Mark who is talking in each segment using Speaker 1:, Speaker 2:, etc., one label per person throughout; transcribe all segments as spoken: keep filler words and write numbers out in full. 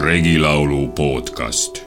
Speaker 1: Regilaulu podcast.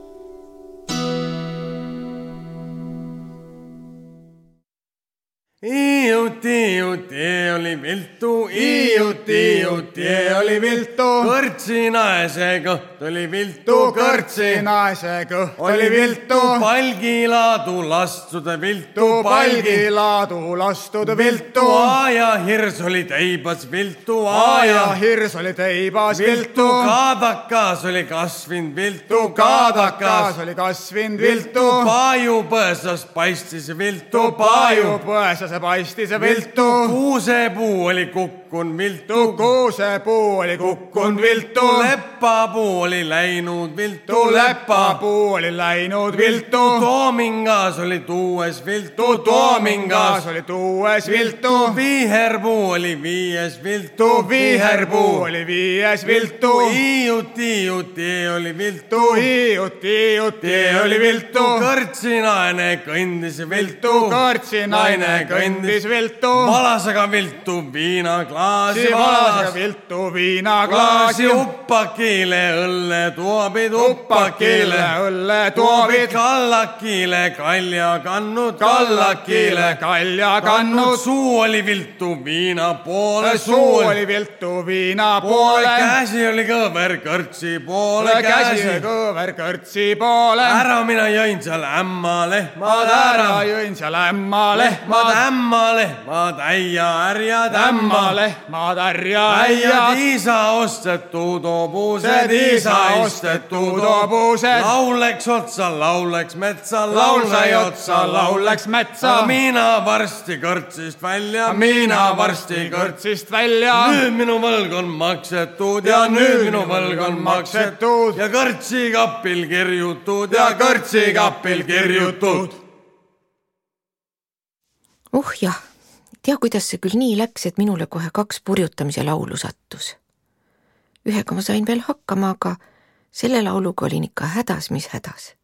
Speaker 2: Iiuti, iiuti, oli viltu, iiuti, iiuti, oli viltu. Kõrtsi naese kõht oli viltu,
Speaker 3: kõrtsi naese kõht oli viltu.
Speaker 2: Palgilaadu lastude viltu,
Speaker 3: palgilaadu lastude viltu.
Speaker 2: Aaja hirs oli teibas viltu,
Speaker 3: aaja hirs oli teibas viltu.
Speaker 2: Kaadakas oli kasvind viltu,
Speaker 3: kaadakas oli kasvind viltu.
Speaker 2: Paaju põõsas paistis viltu,
Speaker 3: paaju põõsas paistis viltu.
Speaker 2: Kuusepuu oli kukkun viltu,
Speaker 3: kuusepuu oli kukkun viltu.
Speaker 2: Leppapuu oli läinud viltu,
Speaker 3: leppapuu oli läinud viltu.
Speaker 2: Toomingas oli tuues viltu,
Speaker 3: toomingas oli tuues viltu.
Speaker 2: Viiherpuu oli viies viltu,
Speaker 3: viiherpuu oli viies viltu.
Speaker 2: Iiuti, iiuti oli viltu,
Speaker 3: iiuti, iiuti oli viltu.
Speaker 2: Kõrtsi naine kõndis viltu,
Speaker 3: kõrtsi naine kõndis viltu.
Speaker 2: Valasaga viltu viinaklaasi,
Speaker 3: valasaga viltu viinaklaasi.
Speaker 2: Uppakile õlle tuobid, uppakile
Speaker 3: õlle tuobid.
Speaker 2: Kallakile kalja kannud,
Speaker 3: kallakile kalja kannud.
Speaker 2: Suu oli viltu viina poole,
Speaker 3: suu oli viltu viina poole.
Speaker 2: Käsi oli kõver kõrtsi poole,
Speaker 3: käsi oli kõver kõrtsi poole.
Speaker 2: Ära mina jõin seal ämma lehmad,
Speaker 3: ära jõin seal ämma lehmad.
Speaker 2: Ämma lehmad, äia ärjad,
Speaker 3: ämma lehmad, ärja
Speaker 2: äiad. Iisa ostetud hobused,
Speaker 3: Iisa ostetud hobused.
Speaker 2: Lauleks otsa, lauleks metsa,
Speaker 3: laul sai otsa, lauleks metsa.
Speaker 2: Mina varsti kõrtsist välja,
Speaker 3: mina varsti kõrtsist välja.
Speaker 2: Nüüd minu võlg on maksetud ja nüüd minu võlg on maksetud ja kõrtsi kapil kirjutud ja kõrtsi kapil kirjutud.
Speaker 4: Uh jah, tea kuidas see küll nii läks, et minule kohe kaks purjutamise laulu sattus. Ühega ma sain veel hakkama, aga selle lauluga olin ikka hädas, mis hädas.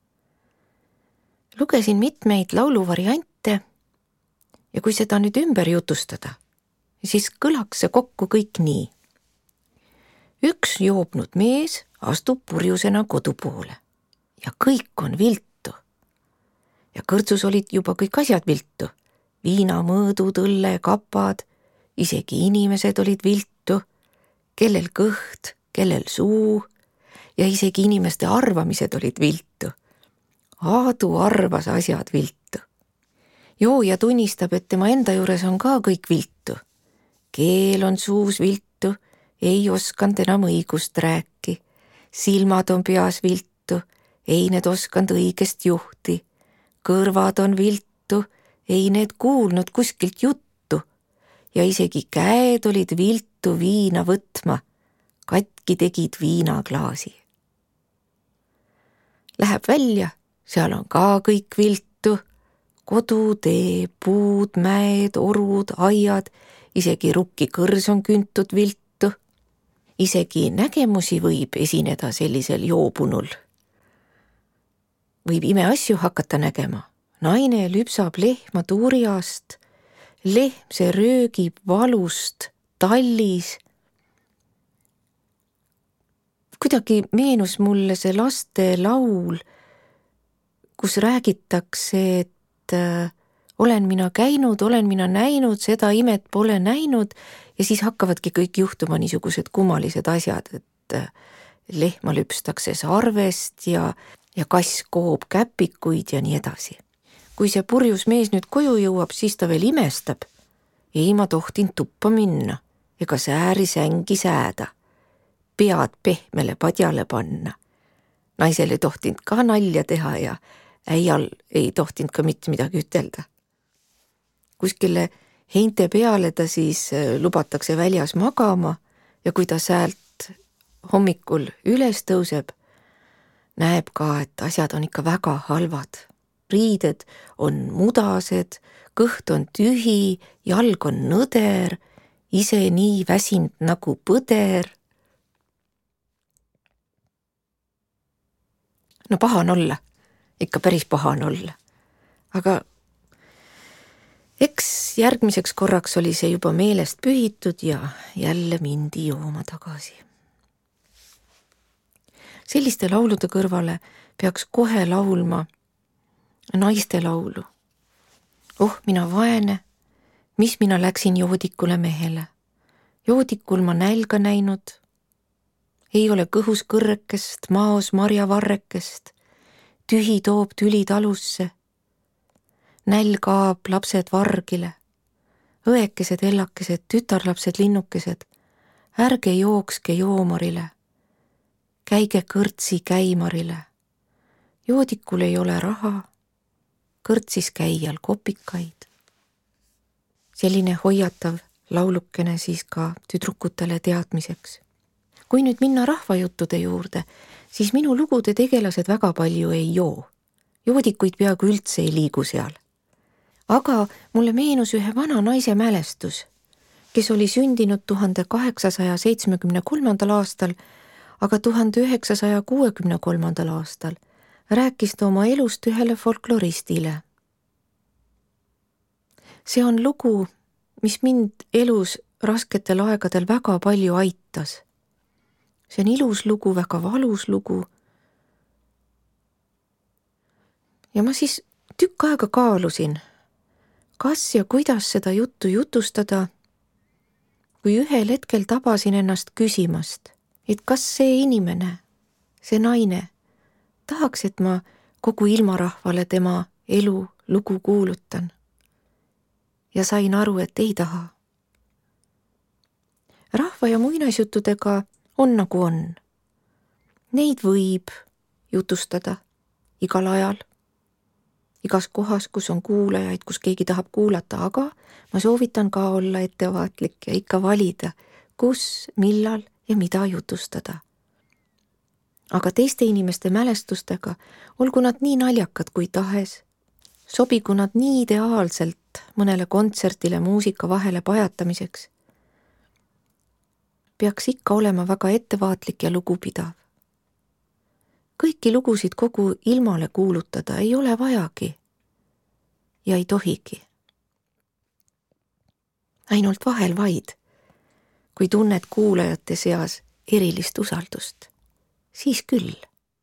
Speaker 4: Lugesin mitmeid lauluvariante ja kui seda nüüd ümber jutustada, siis kõlaks see kokku kõik nii. Üks joobnud mees astub purjusena kodu poole ja kõik on viltu. Ja kõrtsus olid juba kõik asjad viltu. Viinamõõdud, õlle, kapad, isegi inimesed olid viltu, kellel kõht, kellel suu ja isegi inimeste arvamised olid viltu. Aadu arvas asjad viltu. Jooja tunnistab, et tema enda juures on ka kõik viltu. Keel on suus viltu, ei oskanud enam õigust rääki. Silmad on peas viltu, ei need oskanud õigest juhti. Kõrvad on viltu, ei need kuulnud kuskilt juttu ja isegi käed olid viltu viina võtma, katki tegid viinaklaasi. Läheb välja, seal on ka kõik viltu, kodutee, puud, mäed, orud, aiad, isegi rukki kõrs on küntud viltu. Isegi nägemusi võib esineda sellisel joobunul. Võib imeasju hakata nägema. Naine lüpsab lehma turjast, lehm see röögib valust tallis. Kuidagi meenus mulle see laste laul, kus räägitakse, et äh, olen mina käinud, olen mina näinud, seda imet pole näinud ja siis hakkavadki kõik juhtuma niisugused kummalised asjad, et äh, lehma lüpstakse sarvest ja, ja kass koob käpikuid ja nii edasi. Kui see purjus mees nüüd koju jõuab, siis ta veel imestab. Ei ma tohtin tuppa minna, ega sääri sängi sääda. Pead pehmele padjale panna. Naisel ei tohtinud ka nalja teha ja äial ei tohtinud ka mitte midagi ütelda. Kuskile heinte peale ta siis lubatakse väljas magama ja kui ta säält hommikul üles tõuseb, näeb ka, et asjad on ikka väga halvad. Riided on mudased, kõht on tühi, jalg on nõder, ise nii väsinud nagu põder. No paha on olla, ikka päris paha on olla. Aga eks järgmiseks korraks oli see juba meelest pühitud ja jälle mindi jooma tagasi. selliste laulude kõrvale peaks kohe laulma naiste laulu. Oh, mina vaene, mis mina läksin joodikule mehele. Joodikul ma nälga näinud, ei ole kõhus kõrrekest, maos marjavarrekest, tühi toob tüli talusse, nälg aab lapsed vargile, õekesed, ellakesed, tütarlapsed, linnukesed, ärge jookske joomarile, käige kõrtsi käimarile, joodikul ei ole raha, kõrtsis käijal kopikaid. Selline hoiatav laulukene siis ka tüdrukutele teadmiseks. Kui nüüd minna rahvajuttude juurde, siis minu lugude tegelased väga palju ei joo. Joodikuid peaaegu üldse ei liigu seal. Aga mulle meenus ühe vana naise mälestus, kes oli sündinud tuhande kaheksasaja seitsmekümne kolmandal aastal, aga tuhande üheksasaja kuuekümne kolmandal aastal rääkis ta oma elust ühele folkloristile. See on lugu, mis mind elus rasketel aegadel väga palju aitas. See on ilus lugu, väga valus lugu. Ja ma siis tükk aega kaalusin, kas ja kuidas seda juttu jutustada, kui ühel hetkel tabasin ennast küsimast, et kas see inimene, see naine, tahaks, et ma kogu ilmarahvale tema elu lugu kuulutan. Ja sain aru, et ei taha. Rahva ja muinaisjuttudega on nagu on. Neid võib jutustada igal ajal, igas kohas, kus on kuulajaid, kus keegi tahab kuulata, aga ma soovitan ka olla ettevaatlik ja ikka valida, kus, millal ja mida jutustada. Aga teiste inimeste mälestustega, olgu nad nii naljakad kui tahes, sobigu nad nii ideaalselt mõnele kontsertile muusika vahele pajatamiseks, peaks ikka olema väga ettevaatlik ja lugupidav. Kõiki lugusid kogu ilmale kuulutada ei ole vajagi ja ei tohigi. Ainult vahel vaid, kui tunned kuulajate seas erilist usaldust, siis küll.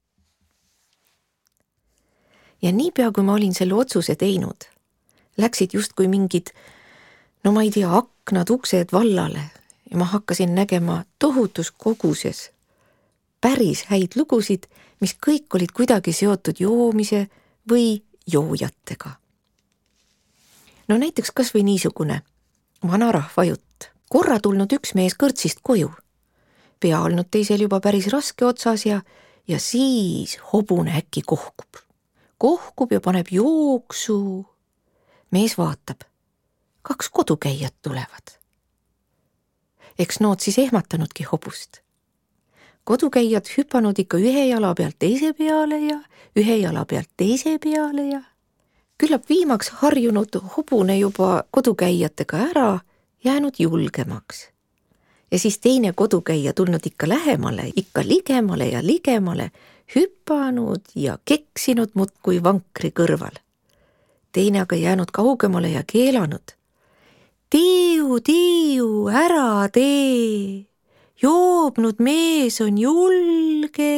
Speaker 4: Ja niipea, kui ma olin selle otsuse teinud, läksid justkui mingid, no ma ei tea, aknad, uksed vallale ja ma hakkasin nägema tohutus koguses päris häid lugusid, mis kõik olid kuidagi seotud joomise või joojatega. No näiteks kas või niisugune vana rahvajutt. Korra tulnud üks mees kõrtsist koju. Pea olnud teisel juba päris raske otsas ja, ja siis hobune äkki kohkub. Kohkub ja paneb jooksu. Mees vaatab. Kaks kodukäijat tulevad. Eks nood siis ehmatanudki hobust. Kodukäijad hüpanud ikka ühe jala pealt teise peale ja ühe jala pealt teise peale ja küllap viimaks harjunud hobune juba kodukäijatega ära jäänud julgemaks. Ja siis teine kodukäija tulnud ikka lähemale, ikka ligemale ja ligemale, hüppanud ja keksinud muudkui vankri kõrval. Teine aga jäänud kaugemale ja keelanud. Tiiu, tiiu, ära tee! Joobnud mees on julge.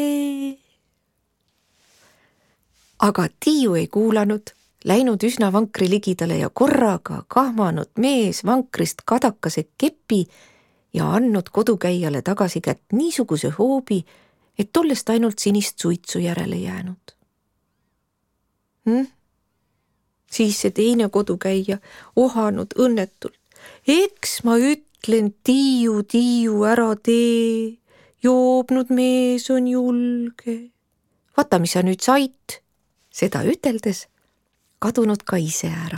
Speaker 4: Aga Tiiu ei kuulanud, läinud üsna vankri ligidale ja korraga kahmanud mees vankrist kadakase kepi ja andnud kodukäijale tagasi kätt niisuguse hoobi, et tollest ainult sinist suitsu järele jäänud. Hm? Siis see teine kodukäija ohanud õnnetult. Eks ma ütlen, Tiiu, Tiiu, ära tee, joobnud mees on julge. Vaata, mis sa nüüd sait, seda üteldes kadunud ka ise ära.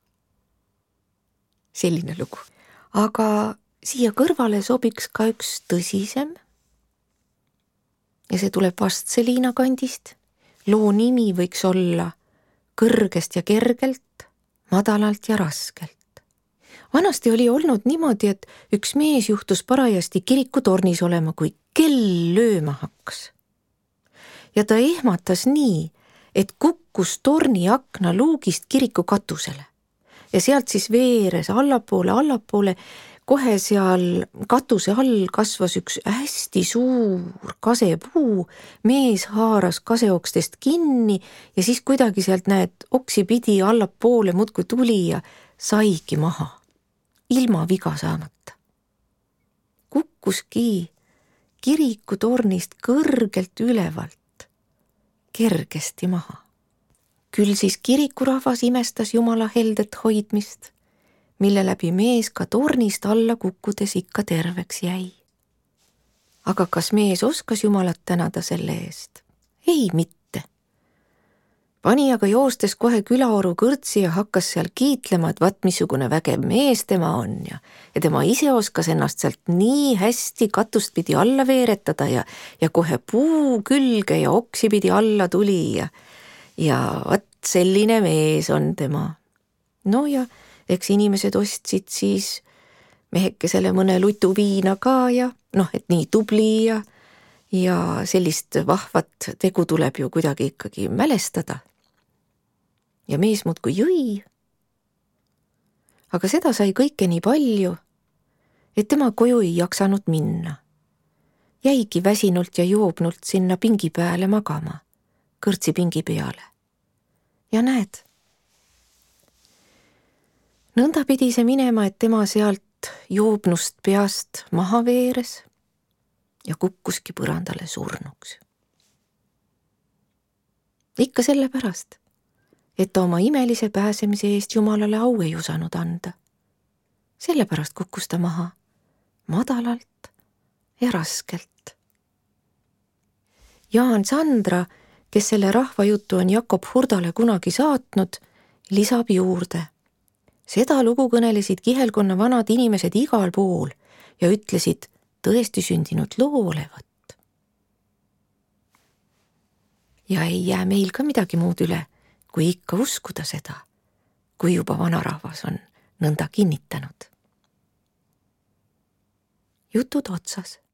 Speaker 4: Selline lugu. Aga siia kõrvale sobiks ka üks tõsisem. Ja see tuleb vast Selina kandist. Loo nimi võiks olla Kõrgest ja kergelt, madalalt ja raskelt. Vanasti oli olnud niimoodi, et üks mees juhtus parajasti kirikutornis olema, kui kell lööma hakkas. Ja ta ehmatas nii, et kukkus torni akna luugist kiriku katusele. Ja sealt siis veeres allapoole, allapoole, kohe seal katuse all kasvas üks hästi suur kasepuu, mees haaras kaseokstest kinni ja siis kuidagi sealt näed oksi pidi allapoole muudkui tuli ja saigi maha, ilma viga saamata. Kukkuski kirikutornist kõrgelt ülevalt, kergesti maha. Küll siis kirikurahvas imestas Jumala heldet hoidmist, mille läbi mees ka tornist alla kukkudes ikka terveks jäi. Aga kas mees oskas Jumalat tänada selle eest? Ei mitte. Pani aga joostes kohe külaoru kõrtsi ja hakkas seal kiitlema, et vaat missugune vägev mees tema on ja, ja tema ise oskas ennast sealt nii hästi katust pidi alla veeretada ja, ja kohe puu külge ja oksi pidi alla tuli ja, ja vaat selline mees on tema. No ja eks inimesed ostsid siis mehekesele mõne lutu viina ka ja noh, et nii tubli ja, ja sellist vahvat tegu tuleb ju kuidagi ikkagi mälestada. Ja mees muudkui jõi. Aga seda sai kõike nii palju, et tema koju ei jaksanud minna. Jäigi väsinult ja joobnult sinna pingi peale magama, kõrtsi pingi peale. Ja näed, nõnda pidi see minema, et tema sealt joobnust peast maha veeres ja kukkuski põrandale surnuks. Ikka sellepärast, et ta oma imelise pääsemise eest Jumalale au ei osanud anda. Sellepärast kukkus ta maha, madalalt ja raskelt. Jaan Sandra, kes selle rahvajutu on Jakob Hurdale kunagi saatnud, lisab juurde. Seda lugu kõnelesid kihelkonna vanad inimesed igal pool ja ütlesid tõesti sündinud loo olevat. Ja ei jää meil ka midagi muud üle, kui ikka uskuda seda, kui juba vanarahvas on nõnda kinnitanud. Jutud otsas.